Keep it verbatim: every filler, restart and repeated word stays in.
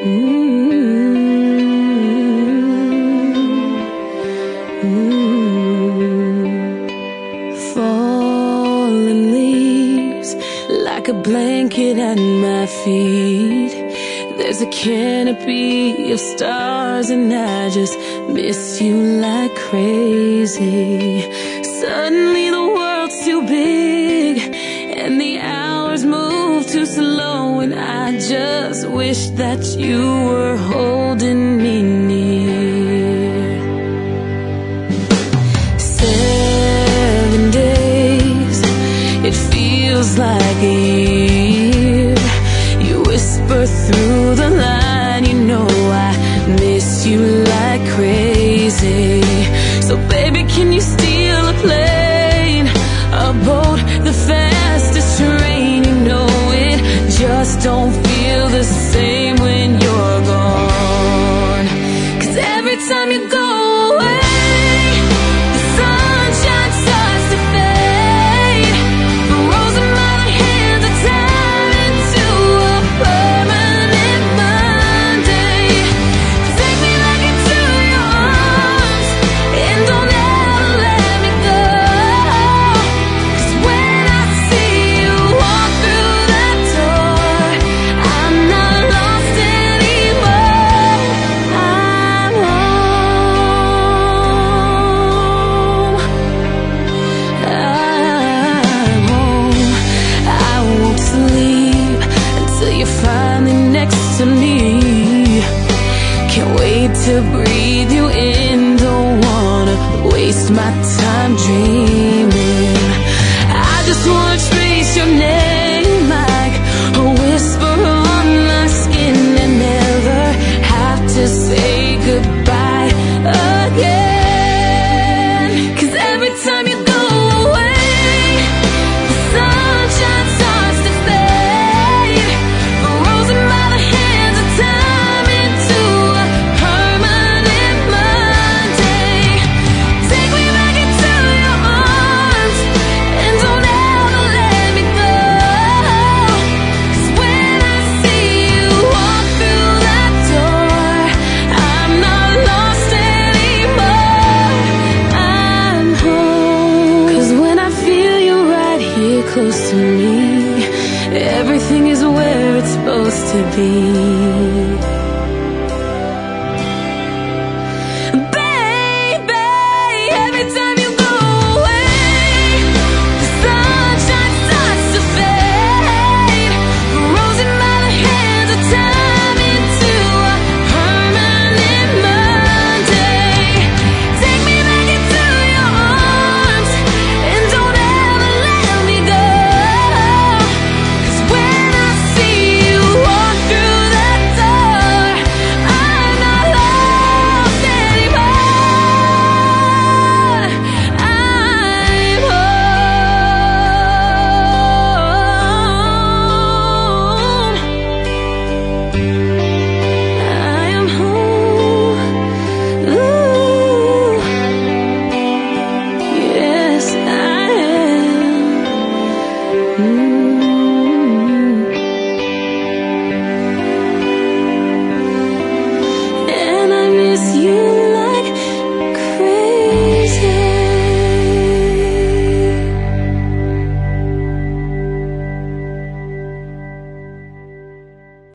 Falling leaves like a blanket at my feet. There's a canopy of stars and I just miss you like crazy. Suddenly the world's too big and the hours move too slow, and I just wish that you were holding me near. Seven days, it feels like a year. You whisper through the line, you know I miss you like crazy. So baby, can you steal a plane, a boat, the fastest train? You know it just don't feel the same when you're gone. 'Cause every time you go away, the sunshine starts to fade. Frozen by the hands of time into a permanent Monday. Take me back into your arms and don't ever let me go. 'Cause when I see you walk through that door, I'm not lost anymore. I'm home. I'm home. I won't sleep until you're finally next to me. Can't wait to breathe you in. Don't wanna waste my time dreaming. I just wanna trace your name like a whisper on my skin and never have to say goodbye again. 'Cause every time you go away, the sunshine starts to fade. Frozen by the hands of time into a permanent Monday. Take me back into your arms and don't ever let me go. 'Cause when I see you walk through that door, I'm not lost anymore. I'm home. 'Cause when I feel you right here close to me, everything is where it's supposed to be.